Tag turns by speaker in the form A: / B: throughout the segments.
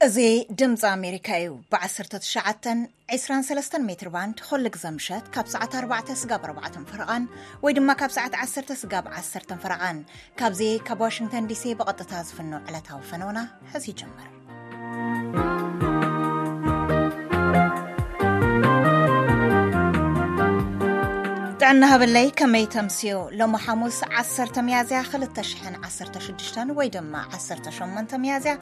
A: زي دمز أمريكايو بعصرة شعتن 23 متر باند خلق زمشت كاب ساعة 4 سقاب 4 فرقان ويدما كاب ساعة 10 سقاب 10 فرقان كاب زي كاب واشنطن دي سي بقطتاز فنو علتها وفنونا حزي جمر تعنا باللي كمي تمسيو لو حاموس 10 ميازيا 13 ويدما 10 ميازيا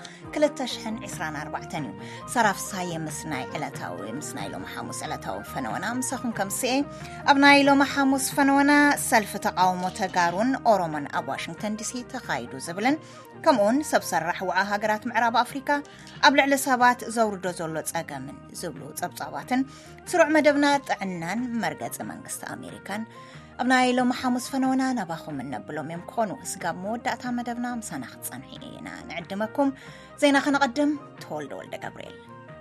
A: 24 صراف صاية مسناي علتاوي مسناي لو حاموس علتاوي فنونا مسخون كمسي أبناي لو حاموس فنونا سلف تقاومو تقارون أورومان أب واشنطن دي سي تقايدو زبلن كمون سبسرح وعا هاقرات معراب أفريكا أبلع لسابات زوردو زولوت أقامن زبلو صبصاباتن سرع مدبنا تعنان مرقز منقست أمريكان أبناي لو محاموس فنونا نباخو من نبلوم يمكونو اسقاب مودة مدبنا مسانخت صنحينا نعدمكم زينا خنقدم تولد ولد قبريل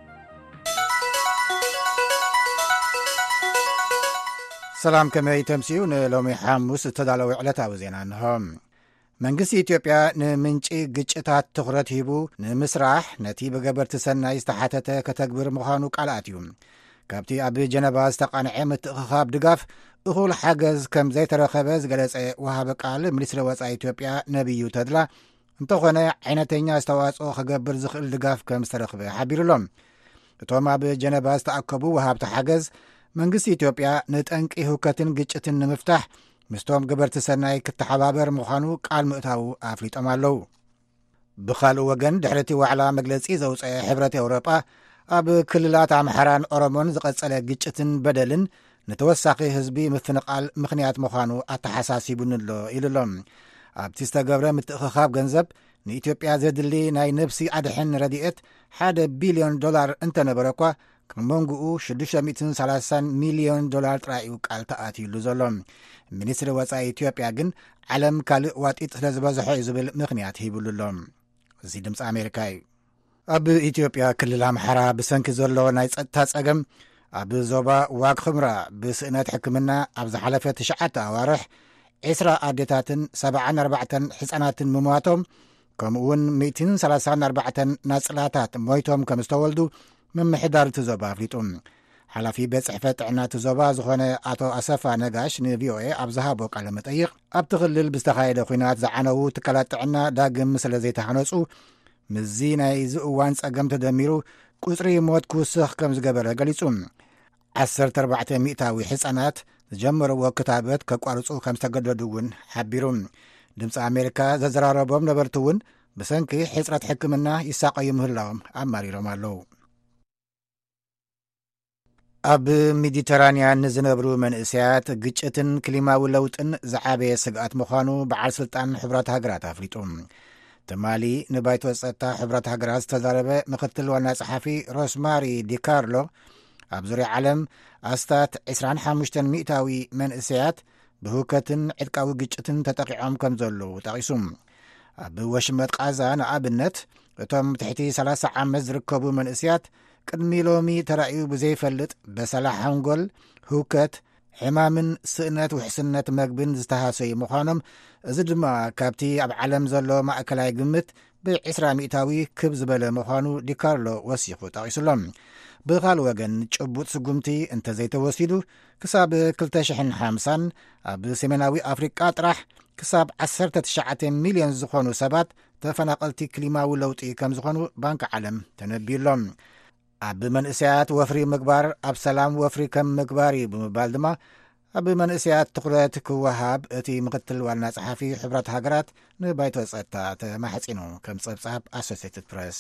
B: سلام كمي تمسيون لومي حاموس تدالو علتاو زينا نهم መንግስቲ ኢትዮጵያ ንምንጪ ግጭታት ትኹረት ሂቡ ንምስራሕ ነቲ ብገበርቲ ሰናይ ዝተሓተተ ከተግብር ምዃኑ ቃልኣት እዩ ካብቲ ኣብ ጀነባ ዝተቃንዐ ምትእኽኻብ ድጋፍ እኹል ሓገዝ ከም ዘይተረኸበ ዝገለጸ ወሃበ ቃል ሚኒስትሪ ወጻኢ ኢትዮጵያ ነቢዩ ተድላ እንተኾነ ዓይነተኛ ኣስተዋጽኦ ክገብር ዝኽእል ድጋፍ ከም ዝተረኽበ ሓቢሩሎም እቶም ኣብ ጀነባ ዝተኣከቡ ወሃብቲ ሓገዝ መንግስቲ ኢትዮጵያ ንጠንቂ ህውከትን ግጭትን ንምፍታሕ ምስቶም ገበርቲ ሰናይ ክትሓባበር ምዃኑ ቃል ምእታው ኣፍሊጦም ኣለዉ ብኻልእ ወገን ድሕረቲ ዋዕላ መግለጺ ዘውፅአ ሕብረት ኤውሮጳ ኣብ ክልላት ኣምሓራን ኦሮሞን ዝቐጸለ ግጭትን በደልን ንተወሳኺ ህዝቢ ምፍንቓል ምኽንያት ምዃኑ ኣተሓሳሲቡን ኣሎ ኢሉሎም ኣብቲ ዝተገብረ ምትእኽኻብ ገንዘብ ንኢትዮጵያ ዘድሊ ናይ ነብሲ ኣድሕን ረድኤት $1 ቢልዮን እንተነበረ እኳ ከመንግኡ $630 ሚልዮን ጥራዩ ቃል ተኣትዩሉ ዘሎ ሚኒስትሪ ወጻኢ ኢትዮጵያ ግን ዓለም ካልእ ዋጢጥ ስለ ዝበዝሖ እዩ ዝብል ምኽንያት ሂቡሉሎም እዚ ድምፂ ኣሜሪካ እዩ ኣብ ኢትዮጵያ ክልል ኣምሓራ ብሰንኪ ዘሎ ናይ ጸጥታ ጸገም ኣብ ዞባ ዋግ ኽምራ ብስእነት ሕክምና ኣብ ዝሓለፈ 9 ኣዋርሕ 20 ኣዴታትን 74 ሕፃናትን ምሟቶም ከምኡውን 134 ናጽላታት ሞይቶም ከም ዝተወልዱ ምምሕዳር እቲ ዞባ ኣፍሊጡ ሓላፊ ቤት ጽሕፈት ጥዕና እቲ ዞባ ዝኾነ ኣቶ ኣሰፋ ነጋሽ ንቪኦኤ ኣብ ዝሃቦ ቃለ መጠይቕ ኣብቲ ክልል ብዝተኻየደ ኩናት ዝዓነዉ ትካላት ጥዕና ዳግም ስለ ዘይተሃነፁ ምዚ ናይ ዝእዋን ጸገም ተደሚሩ ቁፅሪ ሞት ክውስኽ ከም ዝገበረ ገሊጹ 14 ሚእታዊ ሕፃናት ዝጀመርዎ ክታበት ከቋርፁ ከም ዝተገደዱ እውን ሓቢሩ ድምፂ ኣሜሪካ ዘዘራረቦም ነበርቲ እውን ብሰንኪ ሕፅረት ሕክምና ይሳቀዩ ምህላዎም ኣማሪሮም ኣለዉ ኣብ ሜዲተራንያን ንዝነብሩ መንእስያት ግጭትን ክሊማዊ ለውጥን ዝዓበየ ስግኣት ምዃኑ በዓል ስልጣን ሕብራት ሃገራት ኣፍሊጡ ትማሊ ንባይቶ ጸጥታ ሕብራት ሃገራት ዝተዛረበ ምክትል ዋና ጸሓፊ ሮስማሪ ዲካርሎ ኣብ ዙርያ ዓለም ኣስታት 25 ሚእታዊ መንእስያት ብህውከትን ዕጥቃዊ ግጭትን ተጠቂዖም ከም ዘለዉ ጠቂሱ ኣብ ወሽመጥ ቃዛ ንኣብነት እቶም ትሕቲ 30 ዓመት ዝርከቡ መንእስያት ቅድሚ ሎሚ ተራእዩ ብዘይፈልጥ በሰላሕ ሓንጎል ህውከት ሕማምን ስእነት ውሕስነት መግብን ዝተሃሰዩ ምዃኖም እዚ ድማ ካብቲ ኣብ ዓለም ዘሎ ማእከላይ ግምት ብ20 ሚእታዊ ክብ ዝበለ ምዃኑ ዲካርሎ ወሲኹ ጠቂሱሎም ብኻልእ ወገን ጭቡጥ ስጉምቲ እንተዘይተወሲዱ ክሳብ 2050 ኣብ ሰሜናዊ ኣፍሪቃ ጥራሕ ክሳብ 19 ሚልዮን ዝኾኑ ሰባት ተፈናቐልቲ ክሊማዊ ለውጢ ከም ዝኾኑ ባንኪ ዓለም ተነቢዩሎም ኣብ መንእስያት ወፍሪ ምግባር ኣብ ሰላም ወፍሪ ከም ምግባር ብምባል ድማ ኣብ መንእስያት ትኩረት ክወሃብ እቲ ምክትል ዋና ጸሓፊ ሕብራት ሃገራት ንባይቶ ጸጥታ ተማሕጺኑ ከም ጸብጻብ ኣሶሲየትድ ፕሬስ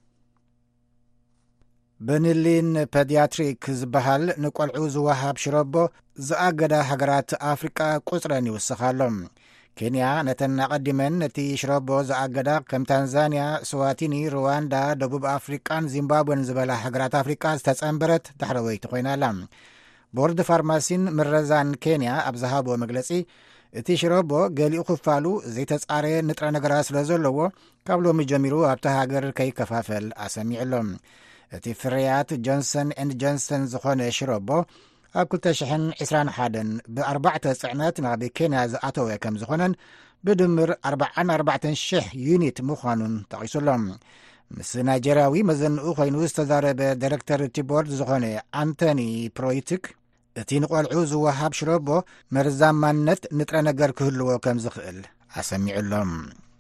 B: በኒሊን ፔዲያትሪክ ዝበሃል ንቈልዑ ዝወሃብ ሽረቦ ዝኣገዳ ሃገራት ኣፍሪቃ ቁጽረን ይውስኻሎም ኬንያ ነተን ኣቐዲመን ነቲ ሽረቦ ዝኣገዳ ከም ታንዛንያ ስዋቲኒ ሩዋንዳ ደቡብ ኣፍሪቃን ዚምባብዌን ዝበላ ሃገራት ኣፍሪቃ ዝተጸንበረት ዳሕረወይቲ ኮይናላ ቦርድ ፋርማሲን ምረዛን ኬንያ ኣብ ዝሃቦ መግለጺ እቲ ሽረቦ ገሊኡ ክፋሉ ዘይተጻረየ ንጥረ ነገራት ስለ ዘለዎ ካብ ሎሚ ጀሚሩ ኣብቲ ሃገር ከይከፋፈል ኣሰሚዕሎም እቲ ፍርያት ጆንሰን ኤንድ ጆንሰን ዝኾነ ሽረቦ ኣብ 2021 ብ4 ጽዕነት ናብ ኬንያ ዝኣተወ ከም ዝኾነን ብድምር 44,000 ዩኒት ምዃኑን ጠቂሱሎም ምስ ናይጀርያዊ መዘንኡ ኮይኑ ዝተዛረበ ዳይሬክተር እቲ ቦርድ ዝኾነ አንቶኒ ፕሮይቲክ እቲ ንቆልዑ ዝወሃብ ሽረቦ መርዛማነት ንጥረ ነገር ክህልዎ ከም ዝኽእል ኣሰሚዑሎም።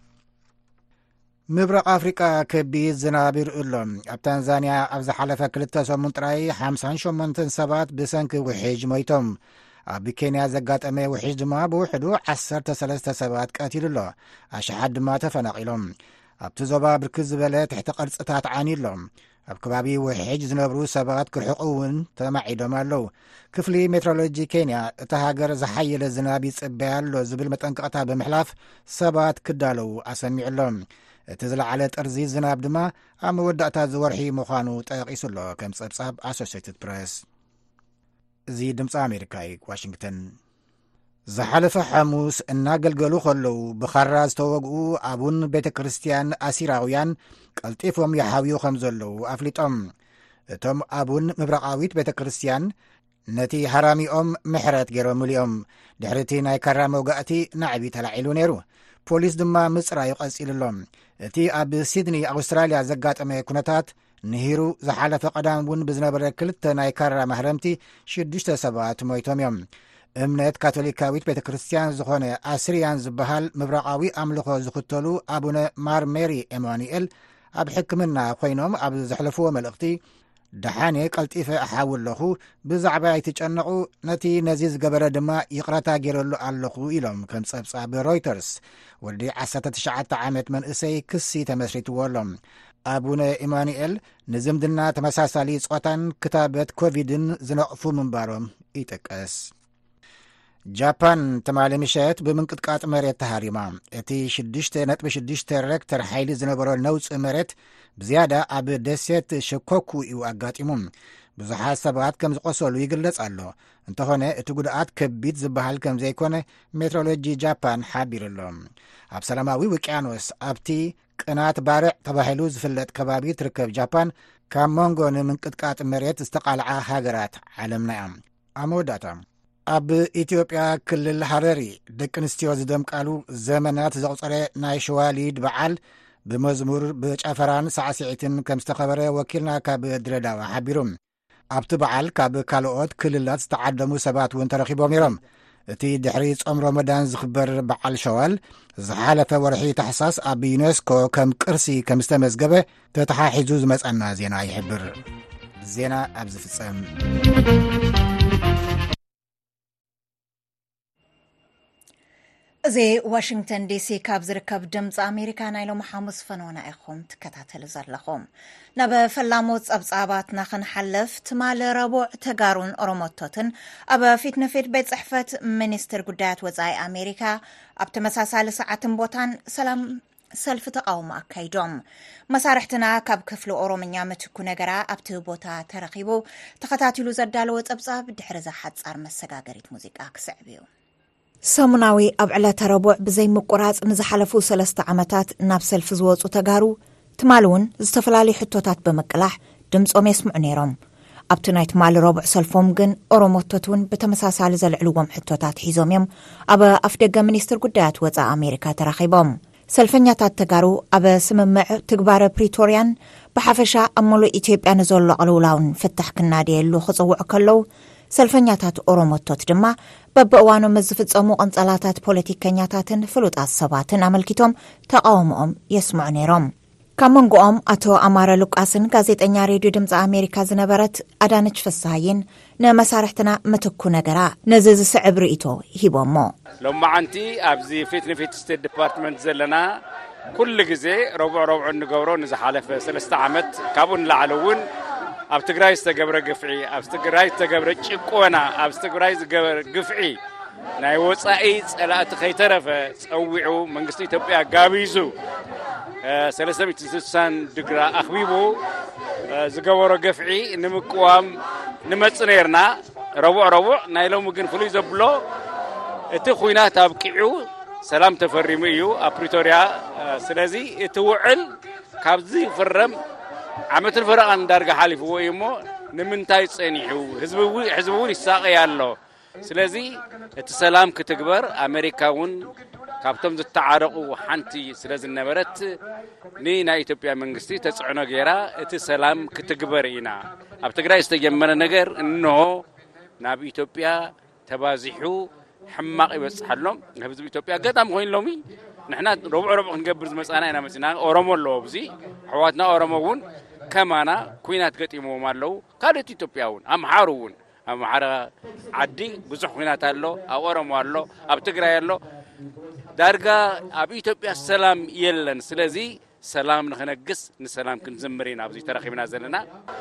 B: ምብራቕ ኣፍሪቃ ከቢድ ዝናብ ይርኡሎም። ኣብ ታንዛንያ ኣብ ዝሓለፈ 2 ሰሙን ጥራይ 58 ሰባት ብሰንኪ ውሒጅ ሞይቶም። ኣብ ኬንያ ዘጋጠመ ውሒጅ ድማ ብውሕዱ 13 ሰባት ቀቲሉሎ፣ ኣሽሓት ድማ ተፈናቒሎም። ኣብቲ ዞባ ብርክት ዝበለ ትሕቲ ቅርጽታት ዓኒሎም። ኣብ ከባቢ ውሒጅ ዝነብሩ ሰባት ክርሕቑ እውን ተማዒዶም ኣለዉ። ክፍሊ ሜትሮሎጂ ኬንያ እቲ ሃገር ዝሓየለ ዝናብ ይጽበያ ኣሎ ዝብል መጠንቀቕታ ብምሕላፍ ሰባት ክዳለዉ ኣሰሚዑሎም። እቲ ዝለዓለ ጥርዚ ዝናብ ድማ ኣብ መወዳእታ ዝወርሒ ምዃኑ ጠቂሱሎ ከም ጸብጻብ ኣሶሲየትድ ፕሬስ። እዚ ድምፂ ኣሜሪካ ዋሽንግተን። ዝሓለፈ ሐሙስ እናገልገሉ ከለዉ ብኻራ ዝተወግኡ ኣቡን ቤተ ክርስቲያን ኣሲራውያን ቀልጢፎም ይሓብዩ ከም ዘለዉ ኣፍሊጦም። እቶም ኣቡን ምብራቃዊት ቤተ ክርስቲያን ነቲ ሃራሚኦም ምሕረት ገይሮም ምልኦም። ድሕሪቲ ናይ ካራ መውጋእቲ ናዕቢ ተላዒሉ ነይሩ። ፖሊስ ድማ ምጽራይ ቀጺሉሎም። እቲ ኣብ ሲድኒ ኣውስትራልያ ዘጋጠመ ኩነታት ንሂሩ ዝሓለፈ ቀዳም እውን ብዝነበረ 2 ናይ ካራ ማህረምቲ 6 ሰባት ሞይቶም እዮም። እምነት ካቶሊካዊት ቤተ ክርስቲያን ዝኾነ ኣስርያን ዝበሃል ምብራቃዊ ኣምልኾ ዝኽተሉ ኣቡነ ማር ሜሪ ኤማኑኤል ኣብ ሕክምና ኮይኖም ኣብ ዘሕለፍዎ መልእኽቲ ደሓነ ቀልጢፈ ኣሓው ኣለኹ፣ ብዛዕባ ኣይትጨነቑ፣ ነቲ ነዚ ዝገበረ ድማ ይቕረታ ገይረሉ ኣለኹ ኢሎም ከም ጸብጻብ ሮይተርስ። ወዲ 19 ዓመት መንእሰይ ክሲ ተመስሪትዎ ኣሎም። ኣቡነ ኢማኑኤል ንዝምድና ተመሳሳሊ ጾታን ክታበት ኮቪድን ዝነቕፉ ምንባሮም ይጥቀስ። ጃፓን ተማሊ ምሸት ብምንቅጥቃጥ መሬት ተሃሪማ። እቲ 6.6 ሬክተር ሓይሊ ዝነበሮ ነውፂ መሬት ብዝያዳ ኣብ ደሴት ሸኮኩ እዩ ኣጋጢሙ። ብዙሓት ሰባት ከም ዝቆሰሉ ይግለጽ ኣሎ። እንተኾነ እቲ ጉድኣት ከቢድ ዝበሃል ከም ዘይኮነ ሜትሮሎጂ ጃፓን ሓቢሩሎም። ኣብ ሰላማዊ ውቅያኖስ ኣብቲ ቅናት ባርዕ ተባሂሉ ዝፍለጥ ከባቢ ትርከብ ጃፓን ካብ መንጎ ንምንቅጥቃጥ መሬት ዝተቓልዓ ሃገራት ዓለምና እያ። ኣብ መወዳእታ ኣብ ኢትዮጵያ ክልል ሃረሪ ደቂ ኣንስትዮ ዝደምቃሉ ዘመናት ዘቑፀረ ናይ ሸዋሊድ በዓል ብመዝሙር ብጨፈራን ሳዕስዒትን ከም ዝተኸበረ ወኪልና ካብ ድሬዳዋ ሓቢሩ። ኣብቲ በዓል ካብ ካልኦት ክልላት ዝተዓደሙ ሰባት እውን ተረኺቦም ነይሮም። እቲ ድሕሪ ጾም ረመዳን ዝኽበር በዓል ሸዋል ዝሓለፈ ወርሒ ታሕሳስ ኣብ ዩኔስኮ ከም ቅርሲ ከም ዝተመዝገበ ተተሓሒዙ ዝመጸና ዜና ይሕብር። ዜና ኣብ ዝፍጸም
A: እዚ ዋሽንግተን ዲሲ ካብ ዝርከብ ድምፂ ኣሜሪካ ናይ ሎሚ ሐሙስ ፈኖና ኢኹም ትከታተሉ ዘለኹም። ናብ ፈላሞት ጸብጻባትና ክንሓልፍ ትማል ረቡዕ ተጋሩን ኦሮሞቶትን ኣብ ፊት ንፊት ቤት ጽሕፈት ሚኒስትር ጉዳያት ወጻኢ ኣሜሪካ ኣብ ተመሳሳሊ ሰዓትን ቦታን ሰላም ሰልፊ ተቃውሞ ኣካይዶም። መሳርሕትና ካብ ክፍሊ ኦሮምኛ ምትኩ ነገራ ኣብቲ ቦታ ተረኺቡ ተኸታቲሉ ዘዳለወ ጸብጻብ ድሕሪ ዝሓጻር መሰጋገሪት ሙዚቃ ክስዕብ እዩ። ሰሙናዊ ኣብ ዕለተ ረቡዕ ብዘይ ምቁራጽ ንዝሓለፉ 3 ዓመታት ናብ ሰልፊ ዝወፁ ተጋሩ ትማል እውን ዝተፈላለዩ ሕቶታት ብምቅላሕ ድምፆም የስምዑ ነይሮም። ኣብቲ ናይ ትማል ረቡዕ ሰልፎም ግን ኦሮሞቶት እውን ብተመሳሳሊ ዘልዕልዎም ሕቶታት ሒዞም እዮም ኣብ ኣፍ ደገ ሚኒስትር ጉዳያት ወጻኢ ኣሜሪካ ተራኺቦም። ሰልፈኛታት ተጋሩ ኣብ ስምምዕ ትግባረ ፕሪቶርያን ብሓፈሻ ኣብ ሙሉእ ኢትዮጵያ ንዘሎ ቅልውላውን ፍታሕ ክናድየሉ ክጽውዑ ከለዉ ሰልፈኛታት ኦሮሞቶት ድማ በብእዋኖም ዝፍጸሙ ቀንጸላታት ፖለቲከኛታትን ፍሉጣት ሰባትን ኣመልኪቶም ተቃውሞኦም የስምዑ ነይሮም። ካብ መንጎኦም ኣቶ ኣማረ ሉቃስን ጋዜጠኛ ሬድዮ ድምፂ ኣሜሪካ ዝነበረት ኣዳነች ፍስሃይን ንመሳርሕትና ምትኩ ነገራ ነዚ ዝስዕብ ርእቶ ሂቦሞ
C: ሎማዓንቲ ኣብዚ ፊት ንፊት ስቴት ዲፓርትመንት ዘለና ኩሉ ግዜ ረቡዕ እንገብሮ ንዝሓለፈ 3 ዓመት ካብኡ ንላዕሊ እውን ኣብ ትግራይ ዝተገብረ ግፍዒ ኣብ ትግራይ ዝተገብረ ጭቆና ኣብ ትግራይ ዝገበረ ግፍዒ ናይ ወጻኢ ጸላእቲ ከይተረፈ ጸዊዑ መንግስቲ ኢትዮጵያ ጋቢዙ 360 ዲግሪ ኣኽቢቡ ዝገበሮ ግፍዒ ንምቅዋም ንመጽእ ነርና ረቡዕ ናይ ሎሚ ግን ፍሉይ ዘብሎ እቲ ኩናት ኣብቂዑ ሰላም ተፈሪሙ እዩ ኣብ ፕሪቶሪያ። ስለዚ እቲ ውዕል ካብዚ ፍረም ዓመትን ፈረቓን ዳርጋ ሓሊፍዎ እሞ ንምንታይ ጸኒሑ ህዝቢ እውን ይሳቀይ ኣሎ ስለዚህ እቲ ሰላም ክትግበር ኣሜሪካውን ካብቶም ዝተዓረቁ ሓንቲ ስለዝነበረት ናይ ኢትዮጵያ መንግስቲ ተጽዕኖ ገይራ እቲ ሰላም ክትግበር ኢና ኣብ ትግራይ ዝተጀመረ ነገር እንሆ ናብ ኢትዮጵያ ተባዚሑ ሕማቅ ይበጽሐሎም ህዝቢ ኢትዮጵያ ገጣም ኮይኖም ንሕና ረብዕ ክንገብር ዝመጻና ኢና መጽና ኦሮሞ ኣለዎ ብዙ ሕዋትና ኦሮሞውን ከማና ኩናት ገጢሞም ኣለው ካልኦት ኢትዮጵያውን ኣምሓሩውን ኣምሓራ ዓዲ ብዙሕ ኩናት ኣሎ ኣብ ኦሮሞ ኣሎ ኣብ ትግራይ ኣሎ ዳርጋ ኣብ ኢትዮጵያ ሰላም የለን ስለዚ ሰላም ንኽነግስ ንሰላም ክንዘምር ኢና ኣብዚ ተረኺብና ዘለና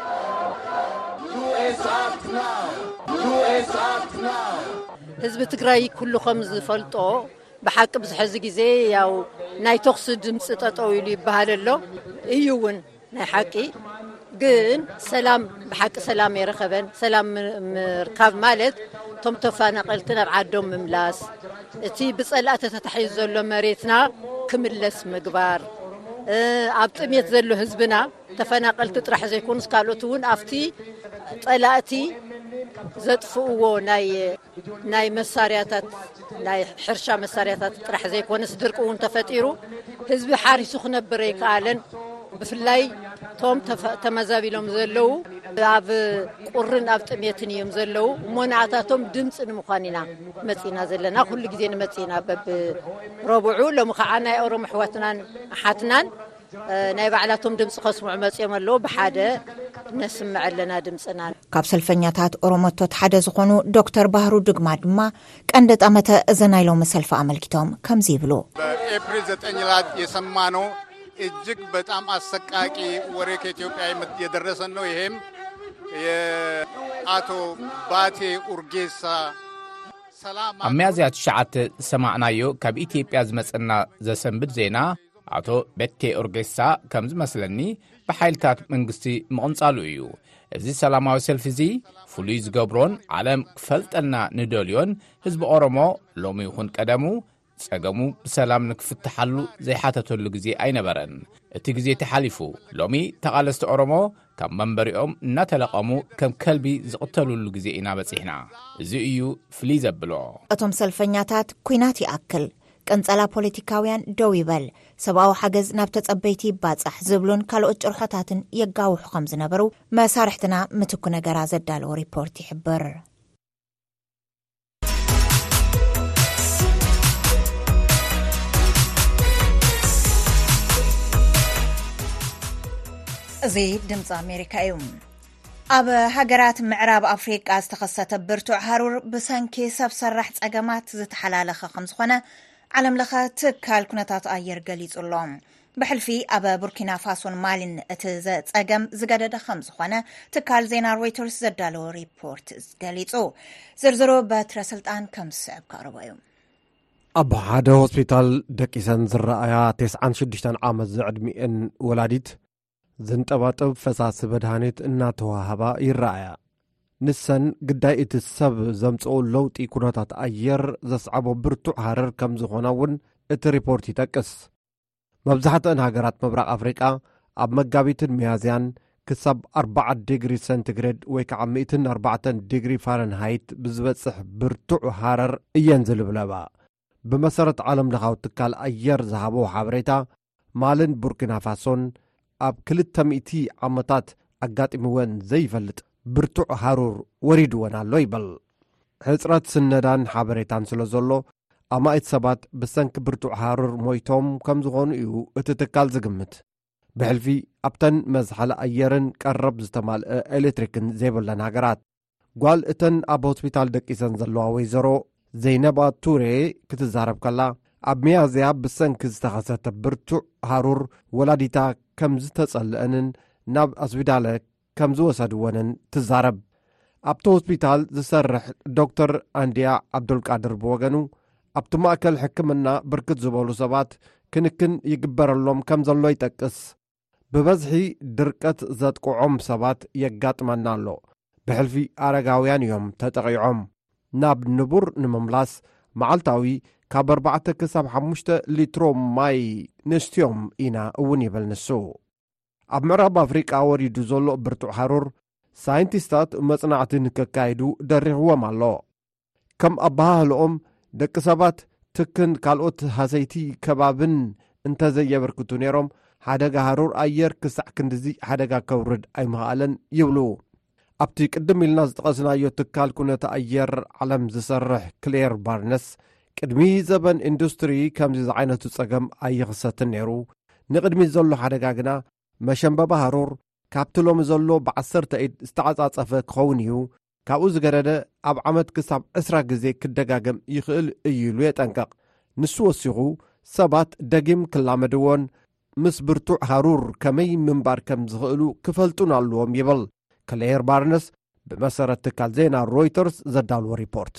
D: ህዝቢ ትግራይ ኩሉ ከም ዝፈልጦ ብሓቂ ብዝሕዚ ግዜ ያው ናይ ተኽሲ ድምፂ ጠጠው ኢሉ ይበሃል ኣሎ እዩ እውን ናይ ሓቂ ግን ሰላም ብሓቂ ሰላም ይረኸበን ሰላም ምርካብ ማለት ቶም ተፈናቀልቲ ናብ ዓዶም ምምላስ እቲ ብጸላእቲ ተታሒዙ ዘሎ መሬትና ክምለስ ምግባር ኣብ ጥሜት ዘሎ ህዝብና ተፈናቀልቲ ጥራሕ ዘይኮኑስ ካልኦት እውን ኣብቲ ጸላእቲ ዘጥፍእዎ ናይ መሳርያታት ናይ ሕርሻ መሳርያታት ጥራሕ ዘይኮነስ ድርቅ እውን ተፈጢሩ ህዝቢ ሓሪሱ ክነብር ይከኣለን ብፍላይ ቶም ተመዛቢሎም ዘለው ኣብ ቁርን ኣብ ጥሜትን እዮም ዘለው ሞናዓታቶም ድምፂ ንምዃን ኢና መፂና ዘለና ኩሉ ግዜ ንመፂና በብ ረብዑ ሎሚ ከዓ ናይ ኦሮሞ ኣሕዋትናን ኣሓትናን ናይ ባዕላቶም ድምፂ ከስምዑ መፅኦም ኣለዉ ብሓደ ነስምዕ ኣለና ድምፅና
A: ካብ ሰልፈኛታት ኦሮሞቶት ሓደ ዝኾኑ ዶክተር ባህሩ ድግማ ድማ ቀንዲ ጠመተ እዘናይ ሎሚ ሰልፊ አመልኪቶም ከምዚ ይብሉ
E: በኤፕሪል 9 ላይ የሰማነው እጅግ በጣም አሰቃቂ ወሬ ከኢትዮጵያ የደረሰን ነው ይሄም የአቶ ባቴ ኡርጌሳ ሰላም
F: ሚያዝያ 9 ሰማዕናዮ ካብ ኢትዮጵያ ዝመጽና ዘሰንብት ዜና አቶ ባቴ ኡርጌሳ ከም ዝመስለኒ በኃይልታት መንግስቲ መቕንጻሉ እዩ እዚ ሰላማዊ ሰልፊ እዚ ፍሉይ ዝገብሮን ዓለም ክፈልጠና ንደልዮን ህዝቢ ኦሮሞ ሎሚ ይኹን ቀደሙ ጸገሙ ብሰላም ንክፍትሐሉ ዘይሓተተሉ ግዜ ኣይነበረን እቲ ግዜ ተሓሊፉ ሎሚ ተቃለስቲ ኦሮሞ ካብ መንበሪኦም እናተለቀሙ ከም ከልቢ ዝቅተሉሉ ግዜ ኢና በፂሕና እዚ እዩ ፍሊ ዘብሎ
A: እቶም ሰልፈኛታት ኩናት ይኣክል ቀንጸላ ፖለቲካውያን ደው ይበል ሰብኣዊ ሓገዝ ናብ ተጸበይቲ ይባጻሕ ዝብሉን ካልኦት ጭርሖታትን የጋውሑ ከም ዝነበሩ መሳርሕትና ምትኩ ነገራ ዘዳለው ሪፖርት ይሕብር እዚ ድምፂ ኣሜሪካ እዩ ኣብ ሃገራት ምዕራብ ኣፍሪቃ ዝተኸሰተ ብርቱዕ ሃሩር ብሰንኪ ሰብ ሰራሕ ጸገማት ዝተሓላለኸ ከም ዝኾነ ዓለም ለኸ ትካል ኩነታት ኣየር ገሊጹሎም ብሕልፊ ኣብ ቡርኪና ፋሶን ማሊን እቲ ጸገም ዝገደደ ከም ዝኾነ ትካል ዜና ሮይተርስ ዘዳለው ሪፖርት ገሊጹ ዝርዝሩ በትረ ስልጣን ከም ዝስዕብ ቀርቦ እዩ
G: ኣብ ሓደ ሆስፒታል ደቂሰን ዝረኣያ 96 ዓመት ዝዕድሚአን ወላዲት ዝንጠባጠብ ፈሳሲ መድሃኒት እናተዋህባ ይረኣያ ንሰን ግዳይ እቲ ሰብ ዘምጽኡ ለውጢ ኩነታት ኣየር ዘስዓቦ ብርቱዕ ሃረር ከም ዝኾነ እውን እቲ ሪፖርት ይጠቅስ መብዛሕትአን ሃገራት ምብራቕ ኣፍሪቃ ኣብ መጋቢትን መያዝያን ክሳብ 40 ዲግሪ ሴንቲግሬድ ወይ ከዓ 104 ዲግሪ ፋረንሃይት ብዝበጽሕ ብርቱዕ ሃረር እየን ዝልብለባ ብመሰረት ዓለም ለኻዊ ትካል ኣየር ዝሃቦ ሓበሬታ ማልን ቡርኪና ፋሶን ኣብ 200 ዓመታት ኣጋጢምወን ዘይፈልጥ ብርቱዕ ሃሩር ወሪድወን ኣሎ ይበል ሕፅረት ስነዳን ሓበሬታን ስለ ዘሎ ኣማኢት ሰባት ብሰንኪ ብርቱዕ ሃሩር ሞይቶም ከም ዝኾኑ እዩ እቲ ትካል ዝግምት ብሕልፊ ኣብተን መዝሓለ ኣየርን ቀረብ ዝተማልአ ኤሌክትሪክን ዘይብለን ሃገራት ጓል እተን ኣብ ሆስፒታል ደቂሰን ዘለዋ ወይዘሮ ዘይነባ ቱሬ ክትዛረብ ከላ ኣብ መያዝያ ብሰንኪ ዝተኸሰተ ብርቱዕ ሃሩር ወላዲታ ከም ዝተጸልአንን ናብ ኣስቢዳለ ከም ዝወሰድወንን ትዛረብ ኣብቲ ሆስፒታል ዝሰርሕ ዶክተር አንድያ ዓብዱልቃድር ብወገኑ ኣብቲ ማእከል ሕክምና ብርክት ዝበሉ ሰባት ክንክን ይግበረሎም ከም ዘሎ ይጠቅስ ብበዝሒ ድርቀት ዘጥቅዖም ሰባት የጋጥመና ኣሎ ብሕልፊ ኣረጋውያን እዮም ተጠቂዖም ናብ ንቡር ንምምላስ መዓልታዊ ካብ 4 ክሳብ 5 ሊትሮ ማይ ንስትዮም ኢና እውን ይብል ንሱ ኣብ ምዕራብ ኣፍሪቃ ወሪዱ ዘሎ ብርቱዕ ሃሩር ሳይንቲስታት መጽናዕቲ ንከካይዱ ደሪኽዎም ኣሎ ከም ኣባህልኦም ደቂ ሰባት ትክን ካልኦት ሃሰይቲ ከባብን እንተዘየበርክቱ ነይሮም ሓደጋ ሃሩር ኣየር ክሳዕ ክንዲዚ ሓደጋ ከውርድ ኣይምኽኣለን ይብሉ። ኣብቲ ቅድም ኢልና ዝጠቐስናዮ ትካል ኩነታ ኣየር ዓለም ዝሰርሕ ክሌር ባርነስ ቅድሚ ዘበን ኢንዱስትሪ ከምዚ ዝዓይነቱ ጸገም ኣይኽሰትን ነይሩ። ንቅድሚት ዘሎ ሓደጋ ግና መሸንበባ ሃሩር ካብቲ ሎሚ ዘሎ ብ10 ኢድ ዝተዓጻጸፈ ክኸውን እዩ። ካብኡ ዝገረደ ኣብ ዓመት ክሳብ 20 ግዜ ክደጋገም ይኽእል እዩ ኢሉ የጠንቀቕ። ንሱ ወሲኹ ሰባት ደጊም ክላመድዎን ምስ ብርቱዕ ሃሩር ከመይ ምንባር ከም ዝኽእሉ ክፈልጡን ኣለዎም ይብል ክሌር ባርነስ ብመሰረት ትካል ዜና ሮይተርስ ዘዳልዎ ሪፖርት።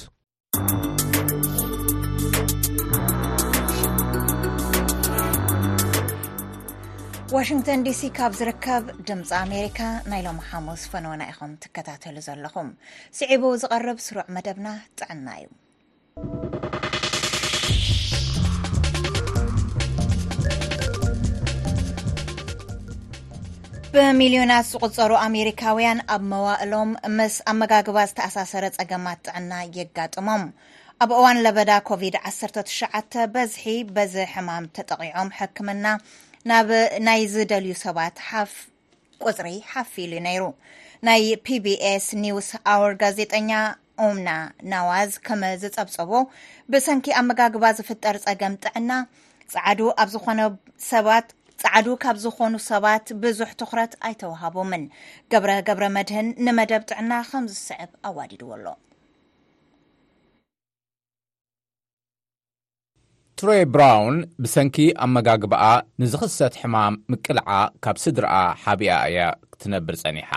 A: ዋሽንግተን ዲሲ ካብ ዝርከብ ድምፂ ኣሜሪካ ናይ ሎሚ ሓሙስ ፈነወና ኢኹም ትከታተሉ ዘለኹም። ስዒቡ ዝቐርብ ስሩዕ መደብና ጥዕና እዩ። ብሚልዮናት ዝቁፀሩ ኣሜሪካውያን ኣብ መዋእሎም ምስ ኣመጋግባ ዝተኣሳሰረ ጸገማት ጥዕና የጋጥሞም። ኣብ እዋን ለበዳ ኮቪድ-19 በዚ ሕማም ተጠቂዖም ሕክምና ናብ ናይ ዝደልዩ ሰባት ቁፅሪ ሓፊሉ ነይሩ። ናይ PBS ኒውስ ኣወር ጋዜጠኛ ኦምና ናዋዝ ከም ዝጸብጸቦ ብሰንኪ ኣመጋግባ ዝፍጠር ጸገም ጥዕና ጻዕዱ ካብ ዝኾኑ ሰባት ብዙሕ ትኹረት ኣይተዋሃቦምን። ገብረ መድህን ንመደብ ጥዕና ከም ዝስዕብ ኣዋዲድዎ ኣሎ።
F: ትሮይ ብራውን ብሰንኪ ኣመጋግባኣ ንዝኽሰት ሕማም ምቅልዓ ካብ ስድራኣ ሓቢኣ እያ ክትነብር ጸኒሓ።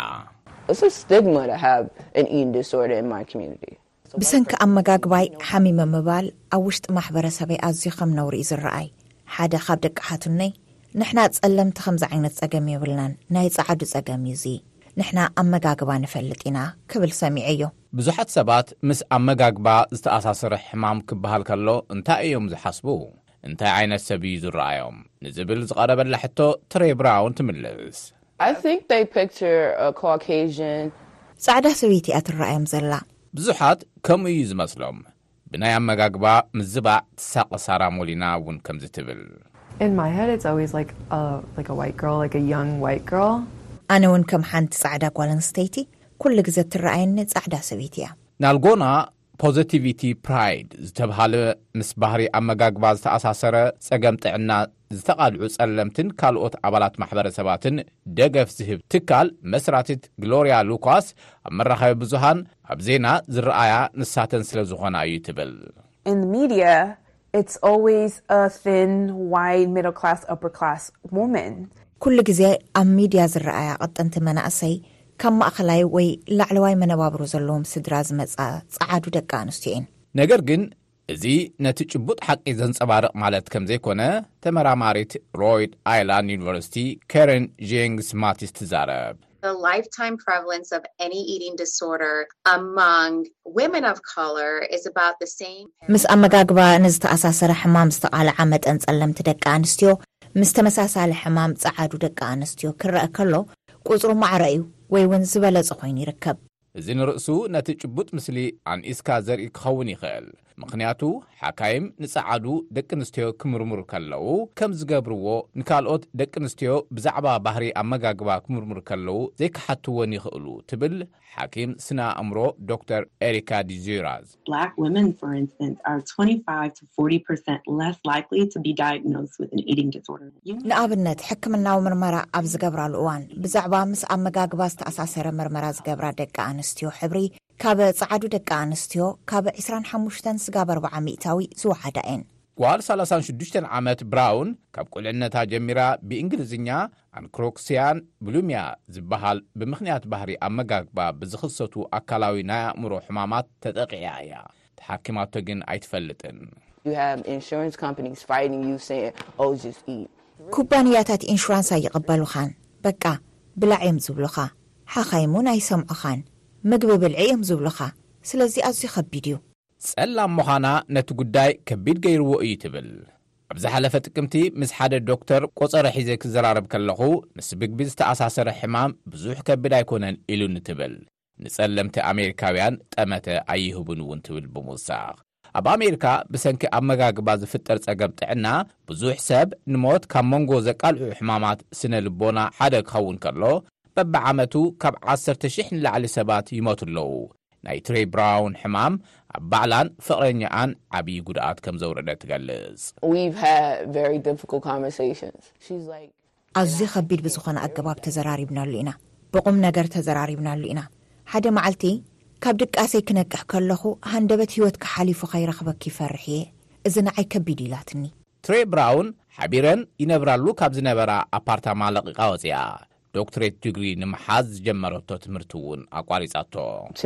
A: ብሰንኪ ኣመጋግባይ ሓሚመ ምባል ኣብ ውሽጢ ማሕበረሰበይ ኣዝዩ ከም ነውሪ እዩ ዝረኣይ። ሓደ ካብ ደቂ ሓቱነይ ንሕና ጸለምቲ ከምዚ ዓይነት ጸገም የብልናን፣ ናይ ጻዕዱ ጸገም እዩ እዚ፣ ንሕና ኣመጋግባ ንፈልጥ ኢና ክብል ሰሚዐ እዩ።
F: ብዙሓት ሰባት ምስ ኣመጋግባ ዝተኣሳሰረ ሕማም ክበሃል ከሎ እንታይ እዮም ዝሓስቡ? እንታይ ዓይነት ሰብ እዩ ዝረኣዮም? ንዝብል ዝቐረበላ ሕቶ ትሬይ ብራውን ትምልስ።
A: ጻዕዳ ሰበይቲ እያ ትረኣዮም ዘላ።
F: ብዙሓት ከምኡ እዩ ዝመስሎም። ብናይ ኣመጋግባ ምዝባዕ ትሳቕ ሳራ ሞሊና እውን ከምዚ ትብል።
H: In my head, it's always like a white girl, like a young white girl.
A: ኣነ እውን ከም ሓንቲ ጻዕዳ ጓል ኣንስተይቲ ኩሉ ግዜ ትረኣየኒ ጻዕዳ ሰበይቲ እያ።
F: ናልጎና ፖዚቲቪቲ ፕራይድ ዝተባሃለ ምስ ባህሪ ኣመጋግባ ዝተኣሳሰረ ጸገም ጥዕና ዝተቓልዑ ጸለምትን ካልኦት ኣባላት ማሕበረሰባትን ደገፍ ዝህብ ትካል መስራቲት ግሎሪያ ሉካስ ኣብ መራኸቢ ብዙሃን ኣብ ዜና ዝረኣያ ንሳተን ስለ ዝኾና እዩ ትብል።
I: In the media, it's always a thin, white, middle class, upper class woman.
A: ኩሉ ግዜ ኣብ ሚድያ ዝረኣያ ቀጠንቲ መናእሰይ ከም ማእኸላይ ወይ ላዕለዋይ መነባብሮ ዘለዎም ስድራ ዝመጻ ጻዓዱ ደቂ ኣንስትዮ እየን።
F: ነገር ግን እዚ ነቲ ጭቡጥ ሓቂ ዘንጸባርቕ ማለት ከም ዘይኮነ ተመራማሪት ሮይድ ኣይላንድ ዩኒቨርሲቲ ካረን ጄንግስ ማቲስ ትዛረብ።
J: The lifetime prevalence of any eating disorder among women of color is about the same.
A: ምስ ኣመጋግባ ንዝተኣሳሰረ ሕማም ዝተቓልዓ መጠን ጸለምቲ ደቂ ኣንስትዮ ምስ ተመሳሳሊ ሕማም ጻዓዱ ደቂ ኣንስትዮ ክረአ ከሎ ቁጽሩ ማዕረ እዩ ወይ እውን ዝበለጸ ኮይኑ ይርከብ።
F: እዚ ንርእሱ ነቲ ጭቡጥ ምስሊ ኣንኢስካ ዘርኢ ክኸውን ይኽእል። ምክንያቱ ሓካይም ንጻዓዱ ደቂ ኣንስትዮ ክምርምሩ ከለዉ ከም ዝገብርዎ ንካልኦት ደቂ ኣንስትዮ ብዛዕባ ባህሪ ኣመጋግባ ክምርምሩ ከለዉ ዘይክሓትዎን ይኽእሉ ትብል ሓኪም ስነ ኣእምሮ ዶክተር ኤሪካ ዲዚራዝ።
K: Black women, for instance, are 25 to 40% less likely to be diagnosed with an eating disorder.
A: ንኣብነት ሕክምናዊ ምርመራ ኣብ ዝገብራሉ እዋን ብዛዕባ ምስ ኣመጋግባ ዝተኣሳሰረ ምርመራ ዝገብራ ደቂ ኣንስትዮ ሕብሪ ካብ ጻዓዱ ደቂ ኣንስትዮ ካብ 25 ስጋብ 40 ሚእታዊ ዝወሓዳ እየን።
F: ጓል 36 ዓመት ብራውን ካብ ቁልዕነታ ጀሚራ ብእንግሊዝኛ አንክሮክሲያን ብሉሚያ ዝበሃል ብምኽንያት ባህሪ ኣመጋግባ ብዝኽሰቱ ኣካላዊ ናይ ኣእምሮ ሕማማት ተጠቂያ እያ። ተሓኪማቶ ግን ኣይትፈልጥን።
A: ኩባንያታት ኢንሹራንስ ኣይቕበሉኻን። በቃ ብላዕ እዮም ዝብሉኻ። ሓኻይሙን ኣይሰምዑኻን። ምግቢ ብልዒ እዮም ዝብሉኻ። ስለዚ ኣዝዩ ከቢድ እዩ።
F: ጸላም ምዃና ነቲ ጉዳይ ከቢድ ገይርዎ እዩ ትብል። ኣብ ዝሓለፈ ጥቅምቲ ምስ ሓደ ዶክተር ቆጸረ ሒዘ ክዘራረብ ከለኹ ምስ ብግቢ ዝተኣሳሰረ ሕማም ብዙሕ ከቢድ ኣይኮነን ኢሉን ትብል። ንጸለምቲ ኣሜሪካውያን ጠመተ ኣይህቡን እውን ትብል ብምውሳኽ ኣብ ኣሜሪካ ብሰንኪ ኣመጋግባ ዝፍጠር ጸገም ጥዕና ብዙሕ ሰብ ንሞት ካብ መንጎ ዘቃልዑ ሕማማት ስነ ልቦና ሓደ ክኸውን ከሎ በብዓመቱ ካብ 10,000 ንላዕሊ ሰባት ይሞቱ ኣለዉ ናይ ትሬ ብራውን ሕማም ኣብ ባዕላን ፍቕረኛኣን ዓብዪ ጉድኣት ከም ዘውረደ ትገልጽ
A: ኣዝዩ ከቢድ ብዝኾነ ኣገባብ ተዘራሪብናሉ ኢና ብቁም ነገር ተዘራሪብናሉ ኢና ሓደ መዓልቲ ካብ ድቃሰይ ክነቅሕ ከለኹ ሃንደበት ህይወት ክሓሊፉ ኸይረኽበኪ ይፈርሕ እየ እዚ ንዓይ ከቢድ ኢላትኒ
F: ትሬ ብራውን ሓቢረን ይነብራሉ ካብ ዝነበራ ኣፓርታማ ለቂቓ ወፂኣ ዶክትሬት ዲግሪ ንምሓዝ ዝጀመረቶ ትምህርቲ እውን ኣቋሪጻቶ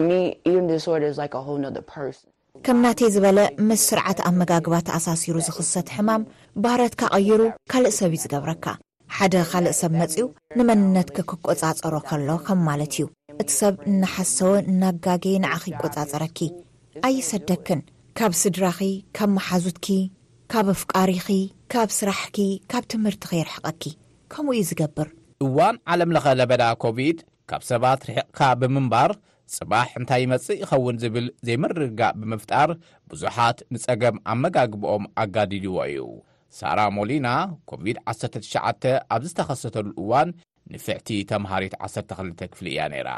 A: ከም ናተይ ዝበለ ምስ ስርዓት ኣመጋግባ ተኣሳሲሩ ዝኽሰት ሕማም ባህረትካ ቀይሩ ካልእ ሰብ ዝገብረካ ሓደ ካልእ ሰብ መጺኡ ንመንነትካ ክቆጻጸሮ ከሎ ከም ማለት እዩ እቲ ሰብ እናሓሰወ እናጋገየ ንዓኺ ይቆጻጸረኪ ኣይሰደክን ካብ ስድራኺ ካብ መሓዙትኪ ካብ ኣፍቃሪኺ ካብ ስራሕኪ ካብ ትምህርትኺ ይርሕቐኪ ከምኡ እዩ ዝገብር
F: እዋን ዓለም ለኸ ለበዳ ኮቪድ ካብ ሰባት ርሕቕካ ብምንባር ጽባሕ እንታይ ይመጽእ ይኸውን ዝብል ዘይምርግጋእ ብምፍጣር ብዙሓት ንጸገም ኣመጋግብኦም ኣጋዲድዎ እዩ ሳራ ሞሊና ኮቪድ-19 ኣብ ዝተኸሰተሉ እዋን ንፍዕቲ ተምሃሪት 12 ክፍሊ እያ ነይራ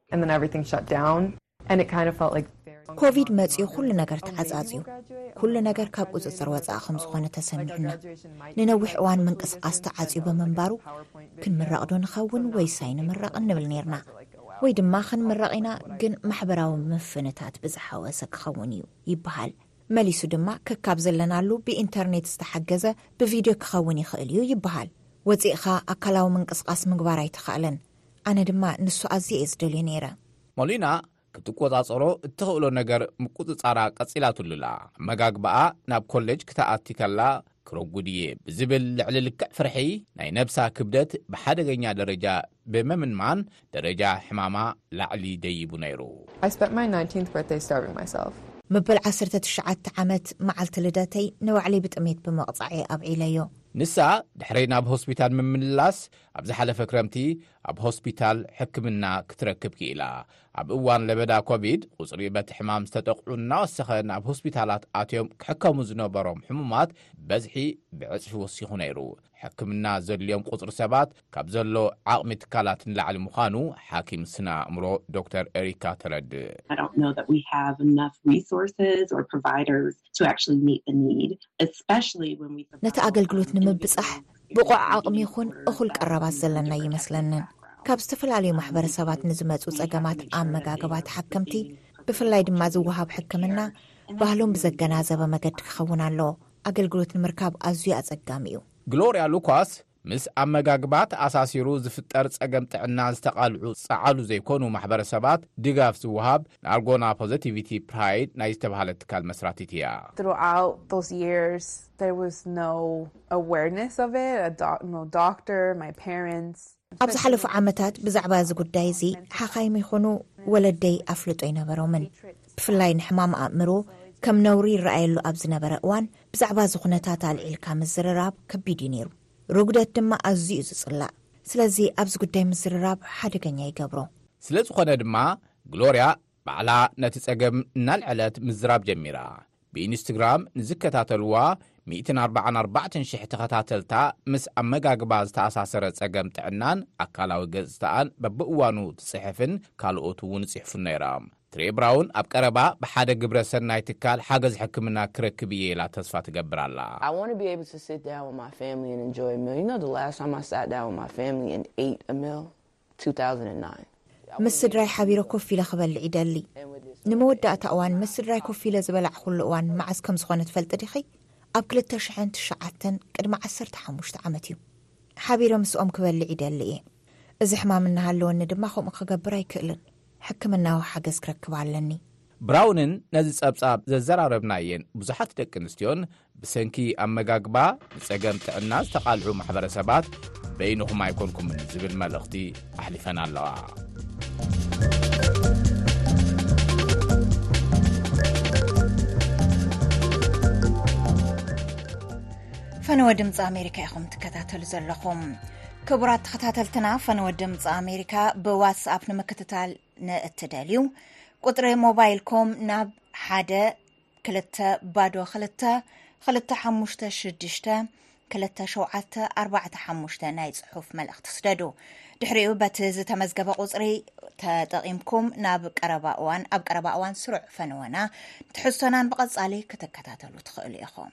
A: ኮቪድ መጺኡ ኩሉ ነገር ተዓጻጽዩ ኩሉ ነገር ካብ ቁጽጽር ወጻእ ከም ዝኾነ ተሰሚዕና ንነዊሕ እዋን ምንቅስቓስ ተዓጽዩ ብምንባሩ ክንምረቕ ዶ ንኸውን ወይስ ኣይንምረቕ እንብል ነርና ወይ ድማ ክንምረቕ ኢና ግን ማሕበራዊ ምፍንታት ብዝሓወሰ ክኸውን እዩ ይበሃል መሊሱ ድማ ክካብ ዘለናሉ ብኢንተርኔት ዝተሓገዘ ብቪድዮ ክኸውን ይኽእል እዩ ይበሃል ወፂእኻ ኣካላዊ ምንቅስቓስ ምግባር ኣይትኽእልን ኣነ ድማ ንሱ ኣዝየ ዝደልዮ ነይረ
F: ሞሊና ክትቆጻጸሮ እትኽእሎ ነገር ምቁጽጻራ ቀጺላትሉላ ኣመጋግባኣ ናብ ኮሌጅ ክትኣቲ ከላ ክረጉድየ ብዝብል ልዕሊ ልክዕ ፍርሒ ናይ ነብሳ ክብደት ብሓደገኛ ደረጃ ብምምንማን ደረጃ ሕማማ ላዕሊ ደይቡ ነይሩ
A: መበል 19 ዓመት መዓልቲ ልደተይ ንባዕለይ ብጥሜት ብምቕጻዕ ኣብዒለዮ
F: ንሳ ድሕሪ ናብ ሆስፒታል ምምልላስ ኣብ ዝሓለፈ ክረምቲ ኣብ ሆስፒታል ሕክምና ክትረክብ ክኢላ ኣብ እዋን ለበዳ ኮቪድ ቁጽሪ በቲ ሕማም ዝተጠቕዑ እናወሰኸ ናብ ሆስፒታላት ኣትዮም ክሕከሙ ዝነበሮም ሕሙማት በዝሒ ብዕጽፊ ወሲኹ ነይሩ ሕክምና ዘድልዮም ቁጽሪ ሰባት ካብ ዘሎ ዓቕሚ ትካላት ንላዕሊ ምዃኑ ሓኪም ስነ ኣእምሮ ዶክተር ኤሪካ ተረድእ
A: ነቲ ኣገልግሎት ንምብጻሕ ብቑዕ ዓቕሚ ይኹን እኹል ቀረባት ዘለና ይመስለንን ካብ ዝተፈላለዩ ማሕበረሰባት ንዝመጹ ጸገማት ኣመጋግባት ሓከምቲ ብፍላይ ድማ ዝወሃብ ሕክምና ባህሎም ብዘገናዘበ መገዲ ክኸውን ኣሎ ኣገልግሎት ንምርካብ ኣዝዩ ኣጸጋሚ እዩ
F: ግሎርያ ሉካስ ምስ ኣመጋግባት ኣሳሲሩ ዝፍጠር ጸገም ጥዕና ዝተቓልዑ ጸዓሉ ዘይኮኑ ማሕበረሰባት ድጋፍ ዝወሃብ ንኣርጎና ፖዚቲቪቲ ፕራይድ ናይ ዝተባሃለ ትካል መስራቲት እያ
I: Throughout those years there was no awareness of it no doctor my parents
A: ኣብ ዝሓለፉ ዓመታት ብዛዕባ እዚ ጉዳይ እዚ ሓኻይም ይኹኑ ወለደይ ኣፍልጦ ይነበሮምን ብፍላይ ንሕማም ኣእምሮ ከም ነውሪ ይረኣየሉ ኣብ ዝነበረ እዋን ብዛዕባ ዝኹነታት ኣልዒልካ ምዝርራብ ከቢድ እዩ ነይሩ ርጉደት ድማ ኣዝዩ ዝጽላእ ስለዚ ኣብዚ ጉዳይ ምዝርራብ ሓደገኛ ይገብሮ
F: ስለ ዝኾነ ድማ ግሎርያ ባዕላ ነቲ ጸገም እናልዕለት ምዝራብ ጀሚራ ብኢንስትግራም ንዝከታተልዋ 144,000 ተኸታተልታ ምስ ኣመጋግባ ዝተኣሳሰረ ጸገም ጥዕናን ኣካላዊ ገጽታን በብእዋኑ ትጽሕፍን ካልኦት እውን ጽሕፉን ነይሮም ትሬ ብራውን ኣብ ቀረባ ብሓደ ግብረ ሰናይ ትካል ሓገዝ ሕክምና ክረክብ እየ ኢላ ተስፋ ትገብር ኣላ
A: ምስ ስድራይ ሓቢረ ኮፍ ኢለ ክበልዕ ይደሊ ንመወዳእታ እዋን ምስ ስድራይ ኮፍ ኢለ ዝበላዕ ኩሉ እዋን መዓዝ ከም ዝኾነ ትፈልጥ ዲኺ ኣብ 2009 ቅድሚ 15 ዓመት እዩ ሓቢረ ምስኦም ክበልዕ ይደሊ እየ እዚ ሕማም እናሃለወኒ ድማ ከምኡ ክገብር ኣይክእልን ሕክምናዊ ሓገዝ ክረክብ ኣለኒ
F: ብራውንን ነዚ ጸብጻብ ዘዘራረብናየን ብዙሓት ደቂ ኣንስትዮን ብሰንኪ ኣመጋግባ ንጸገም ጥዕና ዝተቓልዑ ማሕበረሰባት በይንኹም ኣይኮንኩምን ዝብል መልእኽቲ ኣሕሊፈን ኣለዋ
A: ፈነወ ድምፂ ኣሜሪካ ኢኹም ትከታተሉ ዘለኹም ክቡራት ተኸታተልትና ፈነወ ድምፂ ኣሜሪካ ብዋትስኣፕ ንምክትታል نأتداليو قطر موبايلكم ناب حدا كلتا بادو خلتا حموشتا شدشتا كلتا شوعتا 4 حموشتا ناي صحف ملأخت تسددو دحريو باتز تمزقب قصري تقيمكم ناب قرباوان اب قرباوان سرع فنوانا تحسنان بقصالي كتكتاتلو تخيلوا اخوم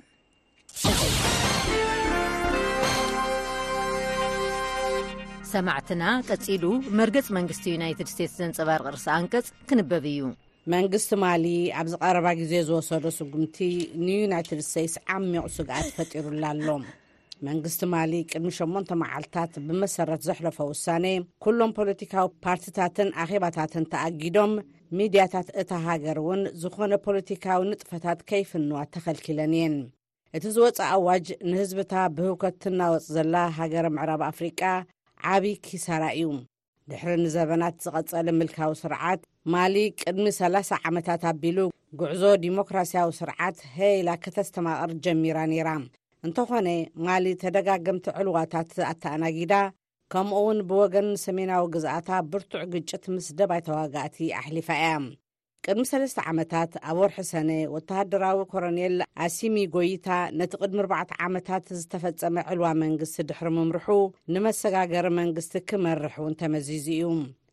L: سمعتنا قصيلو مرقص منغستي يونايتد ستيتس زنصبار قرص انقص كنببيو
M: መንግስቲ ማሊ ኣብ ዝቀረባ ግዜ ዝወሰዶ ስጉምቲ ንዩናይትድ ስቴትስ ዓሚቕ ስግኣት ፈጢሩላ ኣሎ መንግስቲ ማሊ ቅድሚ 8 መዓልታት ብመሰረት ዘሕለፈ ውሳኔ ኩሎም ፖለቲካዊ ፓርቲታትን ኣኼባታትን ተኣጊዶም ሚድያታት እታ ሃገር እውን ዝኾነ ፖለቲካዊ ንጥፈታት ከይፍንዋ ተኸልኪለን እየን እቲ ዝወፅእ ኣዋጅ ንህዝብታ ብህውከት ትናወፅ ዘላ ሃገር ምዕራብ ኣፍሪቃ ዓብዪ ኪሳራ እዩ ድሕሪ ንዘበናት ዝቐጸለ ምልካዊ ስርዓት ማሊ ቅድሚ 30 ዓመታት ኣቢሉ ጉዕዞ ዲሞክራሲያዊ ስርዓት ሄላ ከተስተማቕር ጀሚራ ነይራ እንተኾነ ማሊ ተደጋገምቲ ዕልዋታት ኣተኣናጊዳ ከምኡውን ብወገን ሰሜናዊ ግዝኣታ ብርቱዕ ግጭት ምስ ደባይ ተዋጋእቲ ኣሕሊፋ እያ ቅድሚ 3 ዓመታት ኣብ ወርሒ ሰነ ወተሃደራዊ ኮሎኔል ኣሲሚ ጎይታ ነቲ ቅድሚ 4 ዓመታት ዝተፈጸመ ዕልዋ መንግስቲ ድሕሪ ምምርሑ ንመሰጋገሪ መንግስቲ ክመርሕ እውን ተመዚዙ እዩ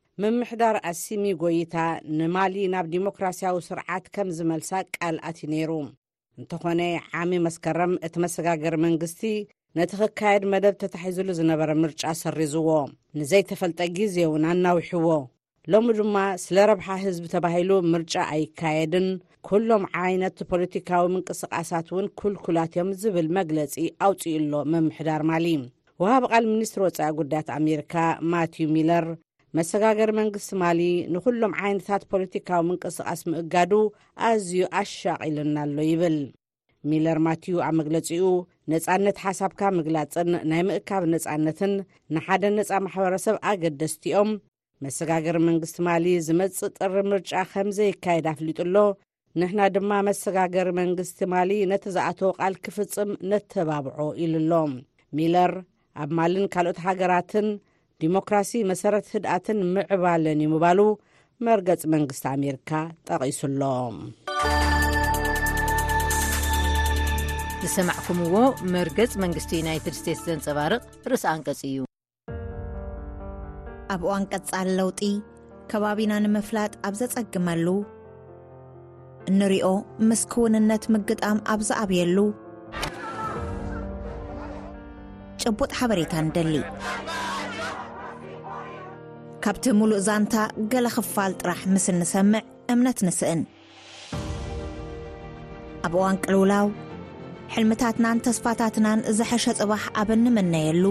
M: ምምሕዳር ኣሲሚ ጎይታ ንማሊ ናብ ዲሞክራሲያዊ ስርዓት ከም ዝመልሳ ቃል ኣትዩ ነይሩ እንተኾነ ዓሚ መስከረም እቲ መሰጋገሪ መንግስቲ ነቲ ክካየድ መደብ ተታሒዙሉ ዝነበረ ምርጫ ሰሪዝዎ ንዘይተፈልጠ ግዜ እውን ኣናዊሕዎ ሎሚ ድማ ስለ ረብሓ ህዝቢ ተባሂሉ ምርጫ ኣይካየድን ኩሎም ዓይነት ፖለቲካዊ ምንቅስቃሳት እውን ኩልኩላት እዮም ዝብል መግለጺ ኣውፅኡሎ ምምሕዳር ማሊ ወሃብ ቃል ሚኒስትር ወፃኢ ጉዳያት ኣሜሪካ ማቲው ሚለር መሰጋገሪ መንግስቲ ማሊ ንኩሎም ዓይነታት ፖለቲካዊ ምንቅስቃስ ምእጋዱ ኣዝዩ ኣሻቒልና ኣሎ ይብል ሚለር ማቲው ኣብ መግለጺኡ ነጻነት ሓሳብካ ምግላጽን ናይ ምእካብ ነጻነትን ንሓደ ነጻ ማሕበረሰብ ኣገደስቲኦም መሰጋገሪ መንግስቲ ማሊ ዝመጽእ ጥሪ ምርጫ ከምዘይካየድ ኣፍሊጡሎ ንሕና ድማ መሰጋገሪ መንግስቲ ማሊ ነቲ ዝኣተወ ቃል ክፍጽም ነተባብዖ ኢሉሎም ሚለር ኣብ ማልን ካልኦት ሃገራትን ዲሞክራሲ መሰረት ህድኣትን ምዕባለን ይምባሉ መርገጽ መንግስቲ ኣሜሪካ ጠቒሱሎም
L: ዝሰማዕኩምዎ መርገጽ መንግስቲ ዩናይትድ ስቴትስ ዘንጸባርቕ ርእሲ አንቀጽ እዩ
A: ኣብ እዋን ቀጻሊ ለውጢ ከባቢና ንምፍላጥ ኣብ ዘጸግመሉ እንሪኦ ምስክውንነት ምግጣም ኣብ ዝኣብየሉ ጭቡጥ ሓበሬታ ንደሊ ካብቲ ሙሉእ ዛንታ ገለ ክፋል ጥራሕ ምስል ንሰምዕ እምነት ንስእን ኣብ እዋን ቅልውላው ሕልምታትናን ተስፋታትናን ዝሐሸ ጽባሕ ኣብ እንምነየሉ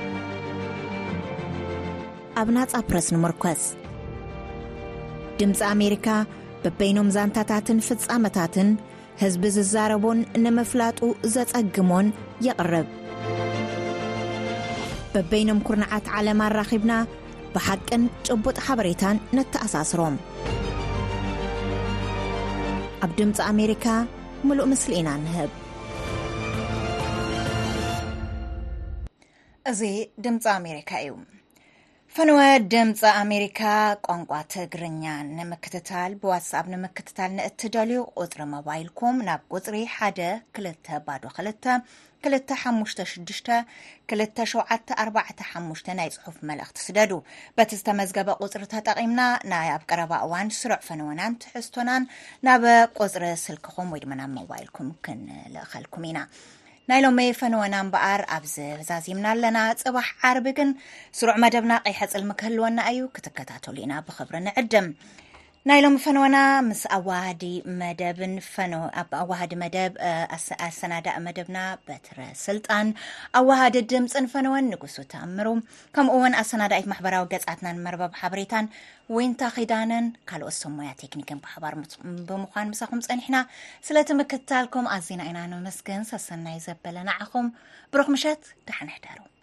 A: ኣብ ናጻ ፕረስ ንምርኮስ ድምፂ ኣሜሪካ በበይኖም ዛንታታትን ፍጻመታትን ህዝቢ ዝዛረቦን ንምፍላጡ ዘጸግሞን የቕርብ በበይኖም ኩርናዓት ዓለም ኣራኺብና ብሓቅን ጭቡጥ ሓበሬታን ነተኣሳስሮም ኣብ ድምፂ ኣሜሪካ ምሉእ ምስሊ ኢና ንህብ እዚ ድምፂ ኣሜሪካ እዩ ፈነወ ድምፂ ኣሜሪካ ቋንቋ ትግርኛ ንምክትታል ብዋትስኣፕ ንምክትታል ንእትደልዩ ቁፅሪ ሞባይልኩም ናብ ቁፅሪ 1-256-274 ናይ ጽሑፍ መልእኽቲ ስደዱ በቲ ዝተመዝገበ ቁፅሪ ተጠቒምና ናይ ኣብ ቀረባ እዋን ስሩዕ ፈነወናን ትሕዝቶናን ናብ ቁፅሪ ስልክኹም ወይ ድማ ናብ ሞባይልኩም ክንልእኸልኩም ኢና ናይ ሎሚ ፈነወና እምበኣር ኣብዚ ዛዚምና ኣለና ጽባሕ ዓርቢ ግን ስሩዕ መደብና ቀይሕፅል ምክህልወና እዩ ክትከታተሉ ኢና ብኽብሪ ንዕድም ናይ ሎሚ ፈነወና ምስ ኣዋሃዲ መደብን ኣዋሃዲ መደብ ኣሰናዳእ መደብና በትረ ስልጣን ኣዋሃዲ ድምፅን ፈነወን ንጉሱ ተኣምሩ ከምኡውን ኣሰናዳኢት ማሕበራዊ ገጻትናን መርበብ ሓበሬታን ወይንታ ኺዳነን ካልኦት ሰሞያ ቴክኒክን ብሓባር ብምዃን ምሳኹም ጸኒሕና ስለቲ ምክትታልኩም ኣዝና ኢና ንመስገን ሰሰናይ ዘበለ ንዓኹም ብሩኽ ምሸት ድሓን ሕዳሩ